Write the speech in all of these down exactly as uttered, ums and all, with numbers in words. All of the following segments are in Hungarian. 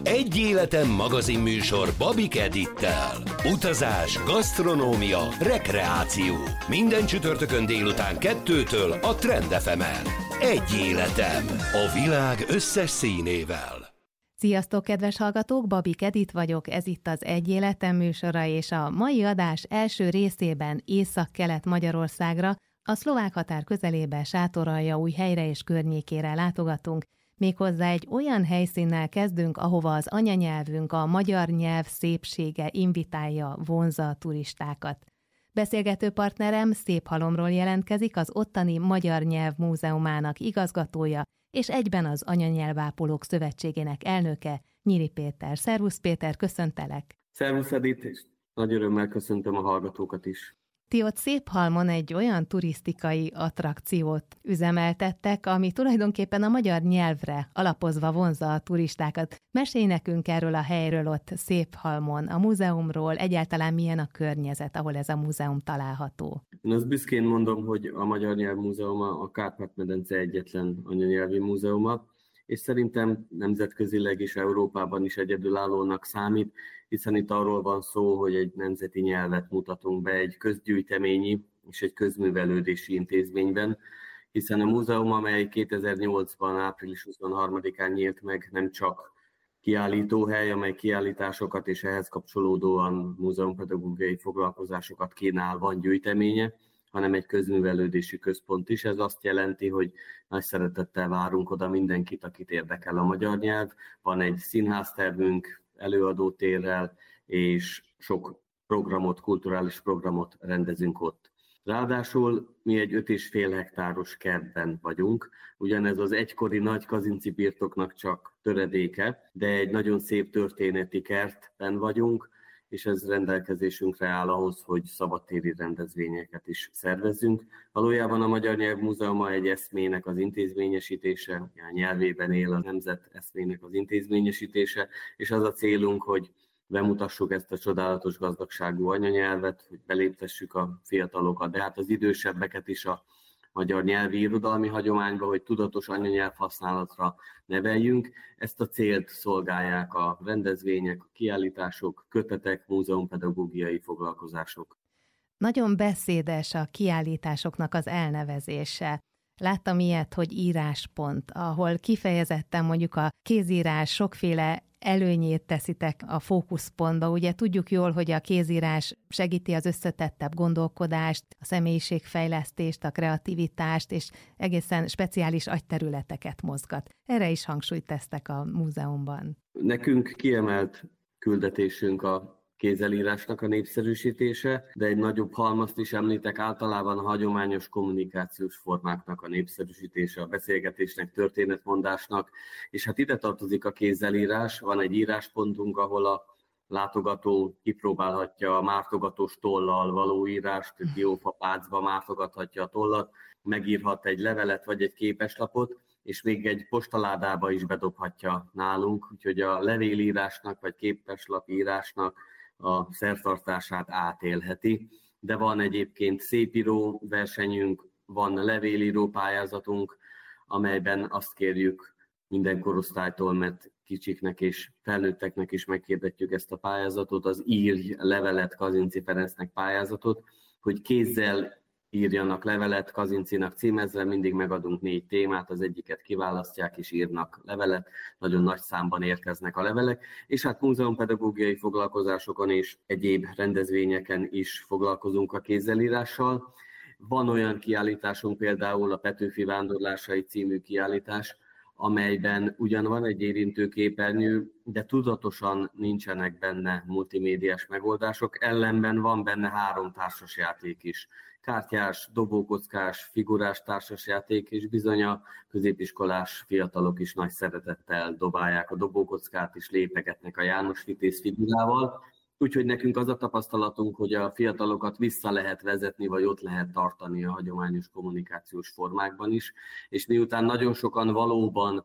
Egy életem magazinműsor Babik Edittel. Utazás, gasztronómia, rekreáció. Minden csütörtökön délután kettőtől a Trend ef emen. Egy életem. A világ összes színével. Sziasztok, kedves hallgatók! Babik Edit vagyok, ez itt az Egy életem műsora, és a mai adás első részében Észak-Kelet Magyarországra, a szlovák határ közelébe, Sátoraljaújhelyre és környékére látogatunk. Méghozzá egy olyan helyszínnel kezdünk, ahova az anyanyelvünk, a magyar nyelv szépsége invitálja, vonzza a turistákat. Beszélgető partnerem Széphalomról jelentkezik, az ottani Magyar Nyelv Múzeumának igazgatója, és egyben az Anyanyelvápolók Szövetségének elnöke, Nyíri Péter. Szervusz Péter, köszöntelek! Szervusz Edith, és nagy örömmel köszöntöm a hallgatókat is. Ti ott Széphalmon egy olyan turisztikai attrakciót üzemeltettek, ami tulajdonképpen a magyar nyelvre alapozva vonzza a turistákat. Mesélj nekünk erről a helyről ott Széphalmon, a múzeumról, egyáltalán milyen a környezet, ahol ez a múzeum található. Én azt büszkén mondom, hogy a Magyar Nyelv Múzeuma a Kárpát-medence egyetlen anyanyelvi múzeuma, és szerintem nemzetközileg és Európában is egyedülállónak számít, hiszen itt arról van szó, hogy egy nemzeti nyelvet mutatunk be egy közgyűjteményi és egy közművelődési intézményben, hiszen a múzeum, amely kétezer-nyolcban április huszonharmadikán nyílt meg, nem csak kiállítóhely, amely kiállításokat és ehhez kapcsolódóan múzeumpedagógiai foglalkozásokat kínál, van gyűjteménye, hanem egy közművelődési központ is. Ez azt jelenti, hogy nagy szeretettel várunk oda mindenkit, akit érdekel a magyar nyelv. Van egy színháztervünk előadótérrel, és sok programot, kulturális programot rendezünk ott. Ráadásul mi egy öt és fél hektáros kertben vagyunk, ugyanez az egykori nagy Kazinczy birtoknak csak töredéke, de egy nagyon szép történeti kertben vagyunk, és ez rendelkezésünkre áll ahhoz, hogy szabadtéri rendezvényeket is szervezzünk. Valójában a Magyar Nyelv Múzeuma egy eszmének az intézményesítése, a nyelvében él a nemzet eszmének az intézményesítése, és az a célunk, hogy bemutassuk ezt a csodálatos gazdagságú anyanyelvet, hogy beléptessük a fiatalokat, de hát az idősebbeket is a magyar nyelvi irodalmi hagyományba, hogy tudatos anyanyelv használatra neveljünk. Ezt a célt szolgálják a rendezvények, a kiállítások, kötetek, múzeumpedagógiai foglalkozások. Nagyon beszédes a kiállításoknak az elnevezése. Láttam ilyet, hogy íráspont, ahol kifejezetten mondjuk a kézírás sokféle előnyét teszitek a fókuszpontba. Ugye tudjuk jól, hogy a kézírás segíti az összetettebb gondolkodást, a személyiségfejlesztést, a kreativitást, és egészen speciális agyterületeket mozgat. Erre is hangsúlyt tesztek a múzeumban. Nekünk kiemelt küldetésünk a kézzelírásnak a népszerűsítése, de egy nagyobb halmazt is említek, általában a hagyományos kommunikációs formáknak a népszerűsítése, a beszélgetésnek, történetmondásnak, és hát ide tartozik a kézzelírás, van egy íráspontunk, ahol a látogató kipróbálhatja a mártogatós tollal való írást, diófapácba mártogathatja a tollat, megírhat egy levelet vagy egy képeslapot, és még egy postaládába is bedobhatja nálunk, úgyhogy a levélírásnak vagy képeslapírásnak a szertartását átélheti. De van egyébként szépíró versenyünk, van levélíró pályázatunk, amelyben azt kérjük minden korosztálytól, mert kicsiknek és felnőtteknek is meghirdetjük ezt a pályázatot, az Írj levelet Kazinczy Ferencnek pályázatot, hogy kézzel írjanak levelet Kazinczynak címezve, mindig megadunk négy témát, az egyiket kiválasztják és írnak levelet, nagyon nagy számban érkeznek a levelek, és hát múzeumpedagógiai foglalkozásokon és egyéb rendezvényeken is foglalkozunk a kézzelírással. Van olyan kiállításunk, például a Petőfi Vándorlásai című kiállítás, amelyben ugyan van egy érintőképernyő, de tudatosan nincsenek benne multimédiás megoldások, ellenben van benne három társasjáték is. Kártyás, dobókockás, figurás társasjáték, és bizony a középiskolás fiatalok is nagy szeretettel dobálják a dobókockát, és lépegetnek a János Vitéz figurával. Úgyhogy nekünk az a tapasztalatunk, hogy a fiatalokat vissza lehet vezetni, vagy ott lehet tartani a hagyományos kommunikációs formákban is, és miután nagyon sokan valóban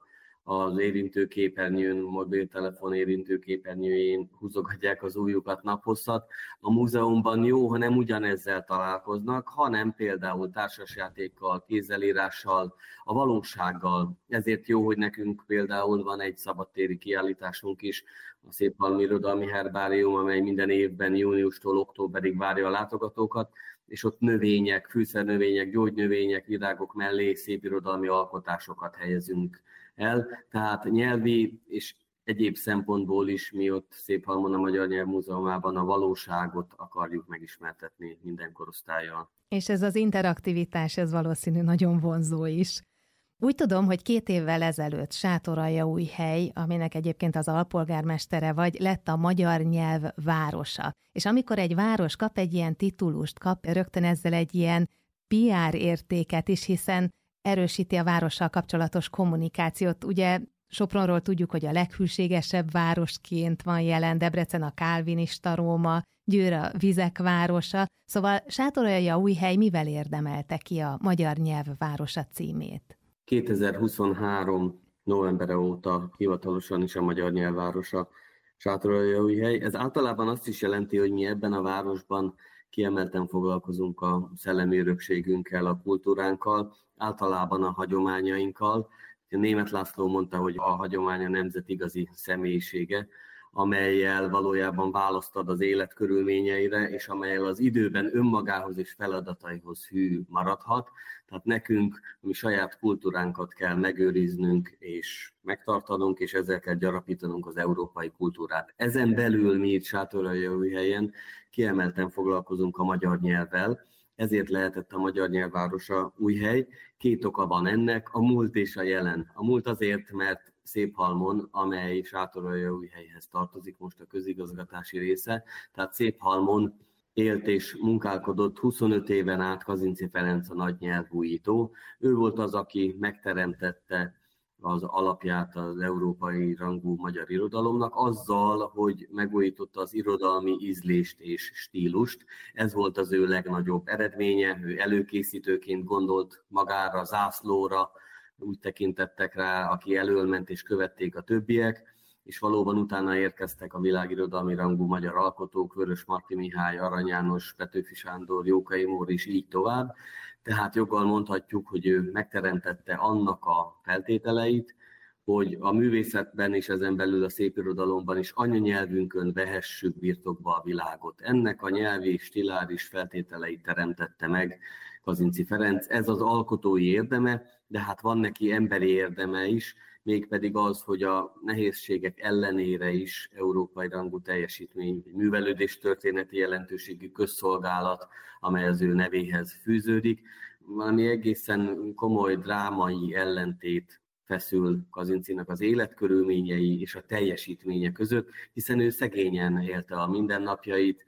az érintőképernyőn, mobiltelefon érintőképernyőjén húzogatják az ujjukat naphosszat. A múzeumban jó, ha nem ugyanezzel találkoznak, hanem például társasjátékkal, kézzelírással, a valósággal. Ezért jó, hogy nekünk például van egy szabadtéri kiállításunk is, a Széphalmi Irodalmi Herbárium, amely minden évben júniustól októberig várja a látogatókat, és ott növények, fűszernövények, gyógynövények, virágok mellé szép irodalmi alkotásokat helyezünk el. Tehát nyelvi és egyéb szempontból is mi ott Széphalmon a Magyar Nyelvmúzeumában a valóságot akarjuk megismertetni minden korosztállyal. És ez az interaktivitás, ez valószínű nagyon vonzó is. Úgy tudom, hogy két évvel ezelőtt Sátoraljaújhely, aminek egyébként az alpolgármestere vagy, lett a magyar nyelv városa. És amikor egy város kap egy ilyen titulust, kap rögtön ezzel egy ilyen pé er értéket is, hiszen erősíti a várossal kapcsolatos kommunikációt. Ugye Sopronról tudjuk, hogy a leghűségesebb városként van jelen, Debrecen a kálvinista Róma, Győr a vizek városa. Szóval Sátoraljaújhely mivel érdemelte ki a magyar nyelv városa címét? kétezer-huszonhárom novembere óta hivatalosan is a magyar nyelvvárosa Sátoraljaújhely. Ez általában azt is jelenti, hogy mi ebben a városban kiemelten foglalkozunk a szellemi örökségünkkel, a kultúránkkal, általában a hagyományainkkal. Németh László mondta, hogy a hagyomány a nemzet igazi személyisége, amellyel valójában választ ad az élet körülményeire, és amellyel az időben önmagához és feladataihoz hű maradhat. Tehát nekünk a mi saját kultúránkat kell megőriznünk és megtartanunk, és ezzel kell gyarapítanunk az európai kultúrát. Ezen belül mi itt Sátoraljaújhelyen kiemelten foglalkozunk a magyar nyelvvel, ezért lehetett a magyar nyelvvárosa Újhely. Két oka van ennek, a múlt és a jelen. A múlt azért, mert Széphalmon, amely Sátoraljaújhelyhez tartozik, most a közigazgatási része, tehát Széphalmon élt és munkálkodott huszonöt éven át Kazinczy Ferenc a nagy nyelvújító. Ő volt az, aki megteremtette az alapját az európai rangú magyar irodalomnak, azzal, hogy megújította az irodalmi ízlést és stílust. Ez volt az ő legnagyobb eredménye, ő előkészítőként gondolt magára, zászlóra, úgy tekintettek rá, aki elől ment és követték a többiek, és valóban utána érkeztek a világirodalmi rangú magyar alkotók, Vörös Marti Mihály, Arany János, Petőfi Sándor, Jókai Mór és így tovább. Tehát joggal mondhatjuk, hogy ő megteremtette annak a feltételeit, hogy a művészetben és ezen belül a szépirodalomban is anyanyelvünkön vehessük birtokba a világot. Ennek a nyelvi, stiláris feltételeit teremtette meg Kazinczy Ferenc. Ez az alkotói érdeme, de hát van neki emberi érdeme is, mégpedig az, hogy a nehézségek ellenére is európai rangú teljesítmény, művelődés történeti jelentőségű közszolgálat, amely az ő nevéhez fűződik. Valami egészen komoly drámai ellentét feszül Kazinczynak az életkörülményei és a teljesítménye között, hiszen ő szegényen élte a mindennapjait,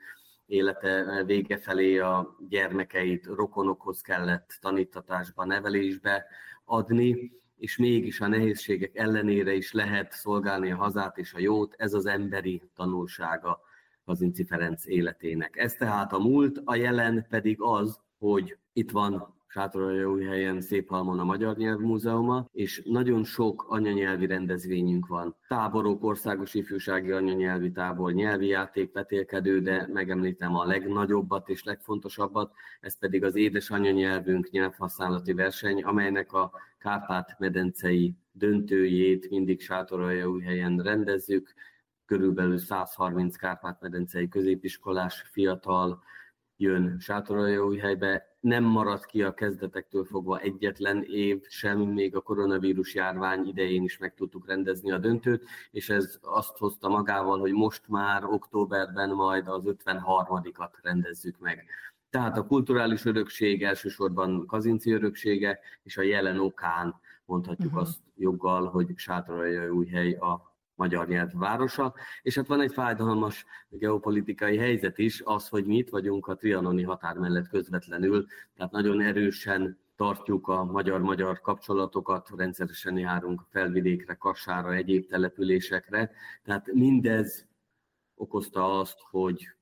élete vége felé a gyermekeit rokonokhoz kellett tanítatásba, nevelésbe adni, és mégis a nehézségek ellenére is lehet szolgálni a hazát és a jót, ez az emberi tanulsága Kazinczy Ferenc életének. Ez tehát a múlt, a jelen pedig az, hogy itt van Sátoraljaújhelyen, Széphalmon a Magyar Nyelvmúzeuma, és nagyon sok anyanyelvi rendezvényünk van. Táborok, országos ifjúsági anyanyelvi tábor, nyelvi játék, vetélkedő, de megemlítem a legnagyobbat és legfontosabbat, ez pedig az édes anyanyelvünk nyelvhasználati verseny, amelynek a Kárpát-medencei döntőjét mindig Sátoraljaújhelyen rendezzük. Körülbelül száz harminc Kárpát-medencei középiskolás fiatal jön Sátoraljaújhelybe. Nem maradt ki a kezdetektől fogva egyetlen év sem, még a koronavírus járvány idején is meg tudtuk rendezni a döntőt, és ez azt hozta magával, hogy most már októberben majd az ötvenharmadikat rendezzük meg. Tehát a kulturális örökség elsősorban Kazinczy öröksége, és a jelen okán mondhatjuk uh-huh. azt joggal, hogy Sátoraljaújhely a magyar nyelv városa, és hát van egy fájdalmas geopolitikai helyzet is, az, hogy mi itt vagyunk a trianoni határ mellett közvetlenül, tehát nagyon erősen tartjuk a magyar-magyar kapcsolatokat, rendszeresen járunk felvidékre, Kassára, egyéb településekre, tehát mindez okozta azt, hogy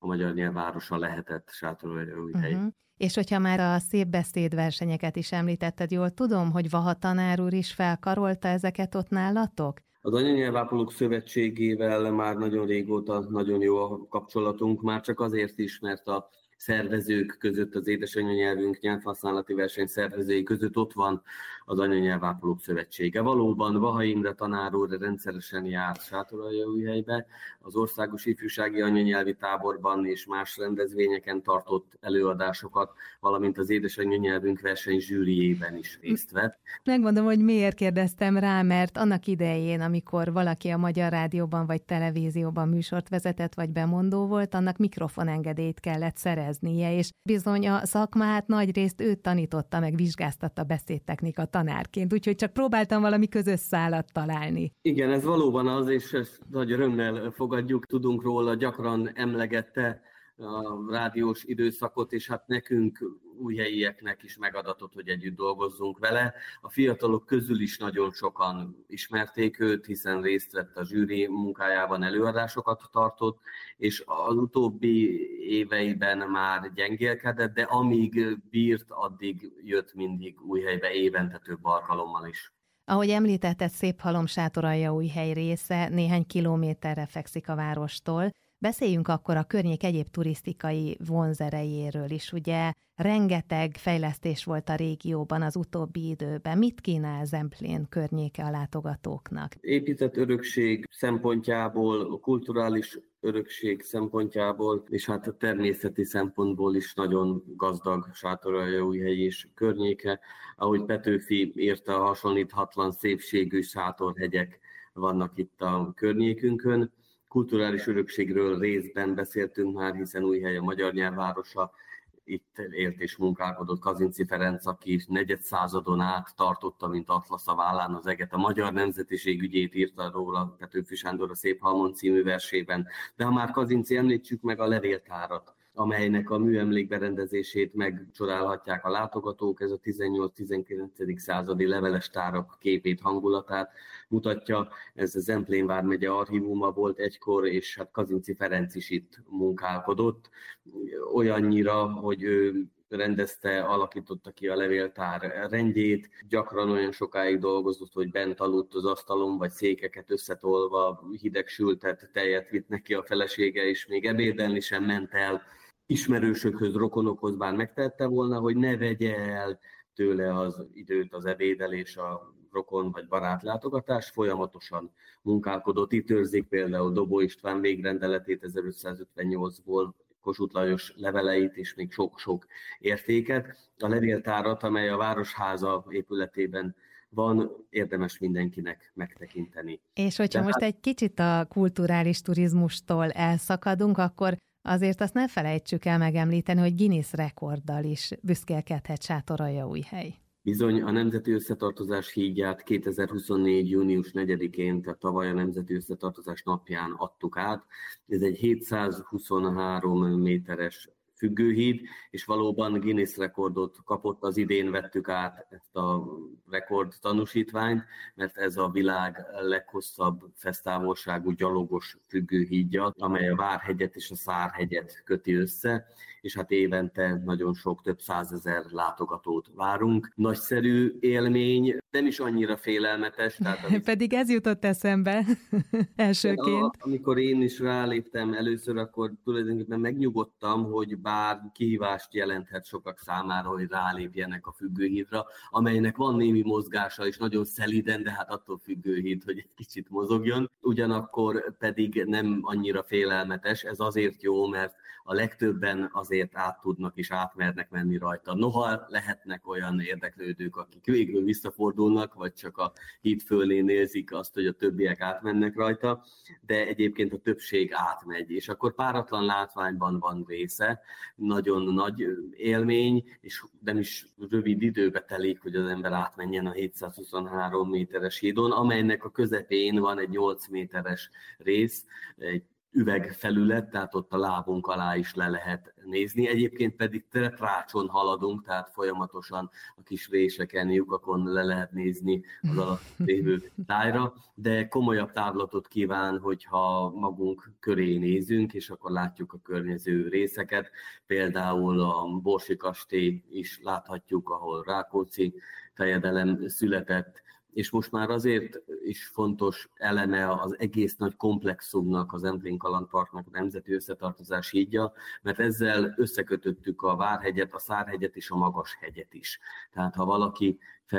a magyar nyelv városa lehetett Sátoraljaújhely. Uh-huh. És hogyha már a szép beszédversenyeket is említetted, jól tudom, hogy Vaha tanár úr is felkarolta ezeket ott nálatok? Az Anyanyelvápolók Szövetségével már nagyon régóta nagyon jó a kapcsolatunk, már csak azért is, mert a szervezők között, az édesanyanyelvünk nyelvhasználati verseny szervezői között ott van az Anyanyelvápolók Szövetsége. Valóban Vaha Imre tanár úr rendszeresen járt Sátoraljaújhelybe, az Országos Ifjúsági Anyanyelvi Táborban és más rendezvényeken tartott előadásokat, valamint az édesanyanyelvünk verseny zsűriében is részt vett. Megmondom, hogy miért kérdeztem rá, mert annak idején, amikor valaki a Magyar Rádióban vagy televízióban műsort vezetett vagy bemondó volt, annak mikrofonengedélyt kellett szereznie, és bizony a szakmát nagyrészt őt tanította, meg vizsgáztatta beszédtechnika tanárként, úgyhogy csak próbáltam valami közös szálat találni. Igen, ez valóban az, és ezt nagy örömmel fogadjuk, tudunk róla, gyakran emlegette a rádiós időszakot, és hát nekünk újhelyieknek is megadatott, hogy együtt dolgozzunk vele. A fiatalok közül is nagyon sokan ismerték őt, hiszen részt vett a zsűri munkájában, előadásokat tartott, és az utóbbi éveiben már gyengélkedett, de amíg bírt, addig jött mindig Újhelybe évente több alkalommal is. Ahogy említetted, Széphalom Sátoraljaújhely része néhány kilométerre fekszik a várostól. Beszéljünk akkor a környék egyéb turisztikai vonzerejéről is. Ugye rengeteg fejlesztés volt a régióban az utóbbi időben. Mit kínál Zemplén környéke a látogatóknak? Épített örökség szempontjából, a kulturális örökség szempontjából, és hát a természeti szempontból is nagyon gazdag Sátoraljaújhely és környéke. Ahogy Petőfi írta, hasonlíthatlan szépségű sátorhegyek vannak itt a környékünkön. Kulturális örökségről részben beszéltünk már, hiszen Újhely a magyar nyelvvárosa, itt élt és munkálkodott Kazinczy Ferenc, aki negyedszázadon át tartotta, mint atlasz a vállán az eget. A magyar nemzetiség ügyét írta róla Petőfi Sándor a Széphalmon című versében. De ha már Kazinczy, említsük meg a levéltárat, amelynek a műemlékberendezését megcsodálhatják a látogatók. Ez a tizennyolc-tizenkilencedik századi leveles tárak képét, hangulatát mutatja. Ez a Zemplén vármegye archívuma volt egykor, és hát Kazinczy Ferenc is itt munkálkodott. Olyannyira, hogy ő rendezte, alakította ki a levéltár rendjét, gyakran olyan sokáig dolgozott, hogy bent aludt az asztalon, vagy székeket összetolva, hideg sültet tejet vitt neki a felesége, és még ebédelni sem ment el ismerősökhöz, rokonokhoz, bár megtette volna, hogy ne vegye el tőle az időt az ebédelés, a rokon vagy barátlátogatás, folyamatosan munkálkodott. Itt őrzik például Dobó István végrendeletét ezerötszázötvennyolcból, Kossuth Lajos leveleit és még sok-sok értéket. A levéltárat, amely a Városháza épületében van, érdemes mindenkinek megtekinteni. És hogyha De most hát... egy kicsit a kulturális turizmustól elszakadunk, akkor azért azt ne felejtsük el megemlíteni, hogy Guinness rekorddal is büszkélkedhet Sátoraljaújhely. Bizony, a Nemzeti Összetartozás hídját kétezer-huszonnégy. június negyedikén, tehát tavaly a Nemzeti Összetartozás napján adtuk át. Ez egy hétszázhuszonhárom méteres függőhíd, és valóban Guinness rekordot kapott, az idén vettük át ezt a rekord tanúsítványt, mert ez a világ leghosszabb fesztávolságú gyalogos függőhídja, amely a Várhegyet és a Szárhegyet köti össze, és hát évente nagyon sok, több százezer látogatót várunk. Nagyszerű élmény, nem is annyira félelmetes. Tehát amit... Pedig ez jutott eszembe elsőként. Amikor én is ráléptem először, akkor tulajdonképpen megnyugodtam, hogy bár kihívást jelenthet sokak számára, hogy rálépjenek a függőhídra, amelynek van némi mozgása, és nagyon szeliden, de hát attól függőhíd, hogy egy kicsit mozogjon. Ugyanakkor pedig nem annyira félelmetes, ez azért jó, mert a legtöbben azért át tudnak és átmernek menni rajta. Noha lehetnek olyan érdeklődők, akik végül visszafordulnak, vagy csak a híd fölén nézik azt, hogy a többiek átmennek rajta, de egyébként a többség átmegy, és akkor páratlan látványban van része, nagyon nagy élmény, és nem is rövid időbe telik, hogy az ember átmenjen a hétszázhuszonhárom méteres hídon, amelynek a közepén van egy nyolc méteres rész, egy üvegfelület, tehát ott a lábunk alá is le lehet nézni. Egyébként pedig rácson haladunk, tehát folyamatosan a kis réseken, lyukakon le lehet nézni az alatt lévő tájra, de komolyabb távlatot kíván, hogyha magunk köré nézünk, és akkor látjuk a környező részeket. Például a Borsi kastély is láthatjuk, ahol Rákóczi fejedelem született, és most már azért is fontos eleme az egész nagy komplexumnak, az Zemplén Kalandparknak, a Nemzeti Összetartozás hídja, mert ezzel összekötöttük a Várhegyet, a Szárhegyet és a Magashegyet is. Tehát ha valaki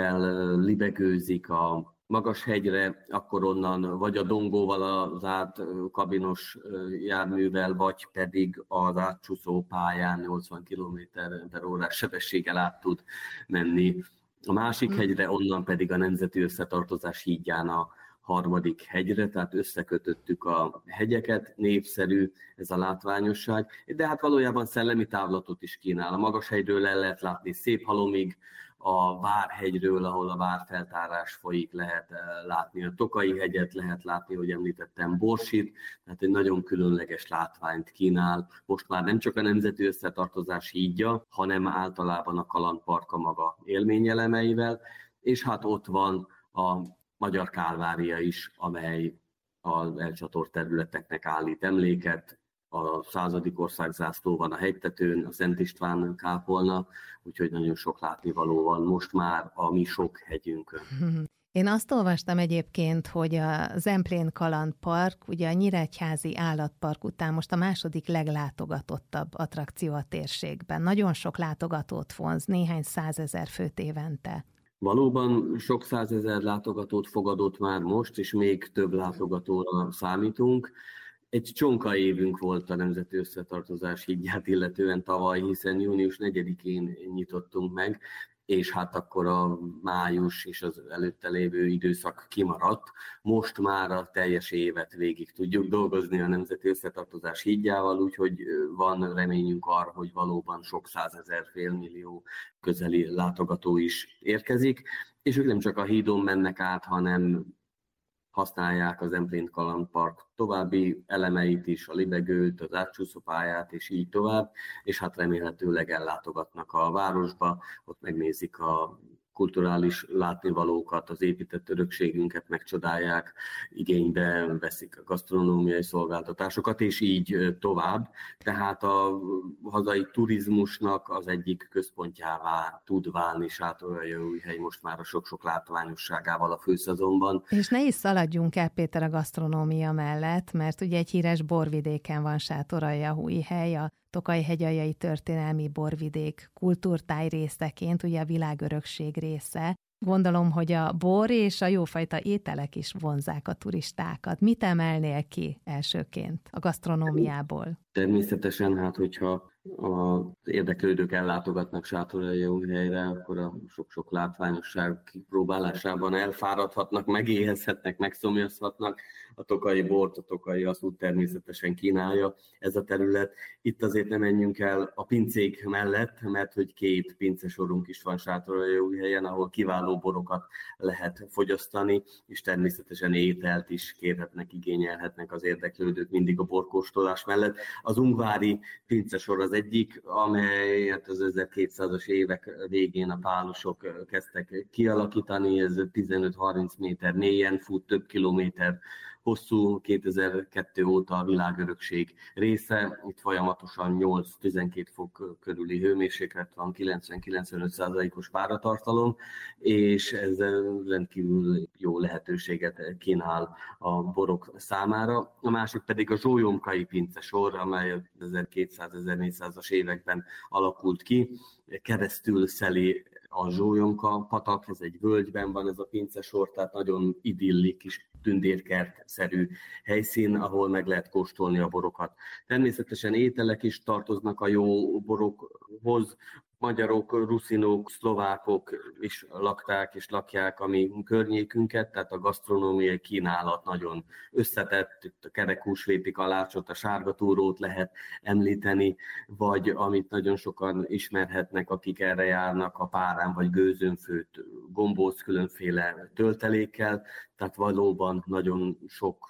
fellibegőzik a Magashegyre, akkor onnan vagy a dongóval, az átkabinos járművel, vagy pedig az átcsúszó pályán nyolcvan kilométer per órás sebességgel át tud menni a másik hegyre, onnan pedig a Nemzeti Összetartozás hídján a harmadik hegyre, tehát összekötöttük a hegyeket, népszerű ez a látványosság, de hát valójában szellemi távlatot is kínál. A Magashegyről el lehet látni Széphalomig, a Várhegyről, ahol a várfeltárás folyik, lehet látni a Tokai hegyet, lehet látni, hogy említettem, Borsit, tehát egy nagyon különleges látványt kínál. Most már nem csak a Nemzeti Összetartozás hídja, hanem általában a kalandpark a maga élményelemeivel, és hát ott van a Magyar Kálvária is, amely az elcsatolt területeknek állít emléket. A századik országzászló van a hegytetőn, a Szent István kápolna, úgyhogy nagyon sok látnivaló van most már a mi sok hegyünkön. Én azt olvastam egyébként, hogy a Zemplén Kalandpark, ugye a Nyíregyházi Állatpark után most a második leglátogatottabb attrakció a térségben. Nagyon sok látogatót vonz, néhány százezer főt évente. Valóban sok százezer látogatót fogadott már most, és még több látogatóra számítunk. Egy csonka évünk volt a Nemzeti Összetartozás hídját illetően tavaly, hiszen június negyedikén nyitottunk meg, és hát akkor a május és az előtte lévő időszak kimaradt. Most már a teljes évet végig tudjuk dolgozni a Nemzeti Összetartozás hídjával, úgyhogy van reményünk arra, hogy valóban sok százezer, félmillió közeli látogató is érkezik, és ők nem csak a hídon mennek át, hanem használják az Zemplén Kalandpark további elemeit is, a libegőt, az átcsúszópályát, és így tovább, és hát remélhetőleg ellátogatnak a városba, ott megnézik a kulturális látnivalókat, az épített örökségünket megcsodálják, igénybe veszik a gasztronómiai szolgáltatásokat, és így tovább. Tehát a hazai turizmusnak az egyik központjává tud válni Sátoraljaújhely most már a sok-sok látványosságával a főszezonban. És ne is szaladjunk el, Péter, a gasztronómia mellett, mert ugye egy híres borvidéken van Sátoraljaújhely, a Tokaj-hegyaljai történelmi borvidék kultúrtáj részeként, ugye a világörökség része. Gondolom, hogy a bor és a jófajta ételek is vonzzák a turistákat. Mit emelnél ki elsőként a gasztronómiából? Természetesen, hát hogyha az érdeklődők ellátogatnak Sátoraljaújhelyre, akkor a sok-sok látványosság kipróbálásában elfáradhatnak, megéhezhetnek, megszomjazhatnak. A tokaji bort, a tokaji aszút természetesen kínálja ez a terület. Itt azért nem menjünk el a pincék mellett, mert hogy két pincesorunk is van Sátoraljaújhelyen, ahol kiváló borokat lehet fogyasztani, és természetesen ételt is kérhetnek, igényelhetnek az érdeklődők mindig a borkóstolás mellett. Az ungvári pincesor az egyik, amelyet az ezerkétszázas évek végén a pálusok kezdtek kialakítani, ez tizenöt-harminc méter mélyen fut, több kilométer hosszú, kétezer-kettő óta a világörökség része, itt folyamatosan nyolc-tizenkét fok körüli hőmérséklet van, kilencven-kilencvenöt százalékos páratartalom, és ez rendkívül jó lehetőséget kínál a borok számára. A másik pedig a zsólyomkai pincesor, amely ezerkétszáz-ezernégyszázas években alakult ki, keresztül szeli a Zsólyomka patak, ez egy völgyben van ez a pincesor, tehát nagyon idillik kis tündérkert-szerű helyszín, ahol meg lehet kóstolni a borokat. Természetesen ételek is tartoznak a jó borokhoz. Magyarok, ruszinók, szlovákok is lakták és lakják a mi környékünket, tehát a gasztronómiai kínálat nagyon összetett, itt a kerekhúsvéti kalácsot, a sárgatúrót lehet említeni, vagy amit nagyon sokan ismerhetnek, akik erre járnak, a párán vagy gőzön főtt gombóc különféle töltelékkel, tehát valóban nagyon sok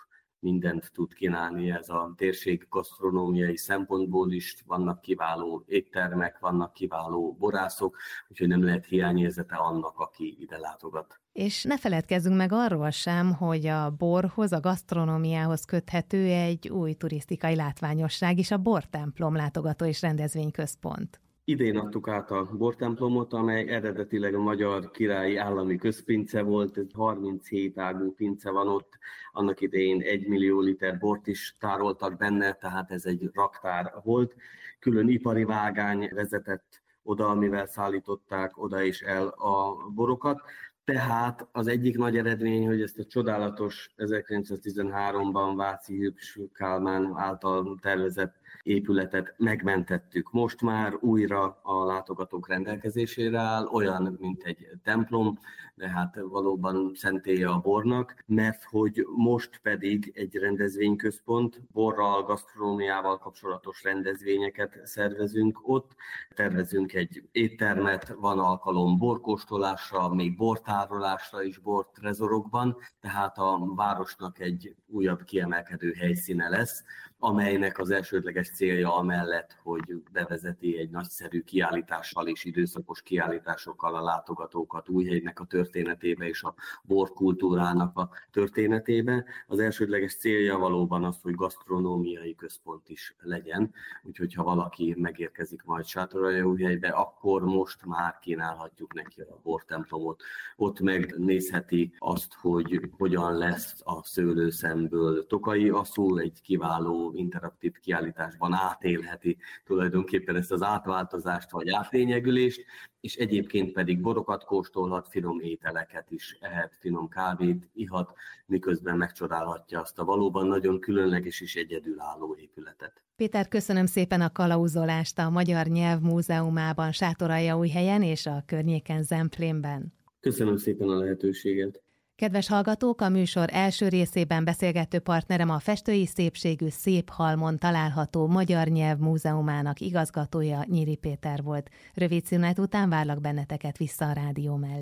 mindent tud kínálni ez a térség gasztronómiai szempontból is. Vannak kiváló éttermek, vannak kiváló borászok, úgyhogy nem lehet hiányérzete annak, aki ide látogat. És ne feledkezzünk meg arról sem, hogy a borhoz, a gasztronómiához köthető egy új turisztikai látványosság is, a Bortemplom látogató és rendezvényközpont. Idén adtuk át a bortemplomot, amely eredetileg a Magyar Királyi Állami Közpince volt, egy harminchét ágú pince van ott, annak idején egy millió liter bort is tároltak benne, tehát ez egy raktár volt. Külön ipari vágány vezetett oda, amivel szállították oda és el a borokat. Tehát az egyik nagy eredmény, hogy ezt a csodálatos ezerkilencszáztizenháromban Váci Hübs Kálmán által tervezett épületet megmentettük. Most már újra a látogatók rendelkezésére áll, olyan, mint egy templom, de hát valóban szentélye a bornak, mert hogy most pedig egy rendezvényközpont, borral, gasztronómiával kapcsolatos rendezvényeket szervezünk ott. Tervezünk egy éttermet, van alkalom borkóstolásra, még bortárolásra is bortrezorokban, tehát a városnak egy újabb kiemelkedő helyszíne lesz, amelynek az elsődleges célja amellett, hogy bevezeti egy nagyszerű kiállítással és időszakos kiállításokkal a látogatókat Újhegynek a történetébe és a borkultúrának a történetébe. Az elsődleges célja valóban az, hogy gasztronómiai központ is legyen, úgyhogy ha valaki megérkezik majd Sátoraljaújhelybe, akkor most már kínálhatjuk neki a bortemplomot. Ott megnézheti azt, hogy hogyan lesz a szőlőszemből tokai aszul, egy kiváló interaktív kiállításban átélheti tulajdonképpen ezt az átváltozást vagy átlényegülést, és egyébként pedig borokat kóstolhat, finom ételeket is ehet, finom kávét ihat, miközben megcsodálhatja azt a valóban nagyon különleges és egyedülálló épületet. Péter, köszönöm szépen a kalauzolást a Magyar Nyelv Múzeumában, Sátoraljaújhelyen és a környéken Zemplénben. Köszönöm szépen a lehetőséget. Kedves hallgatók, a műsor első részében beszélgető partnerem a festői szépségű Széphalmon található Magyar Nyelv Múzeumának igazgatója, Nyíri Péter volt. Rövid szünet után várlak benneteket vissza a rádió mellé.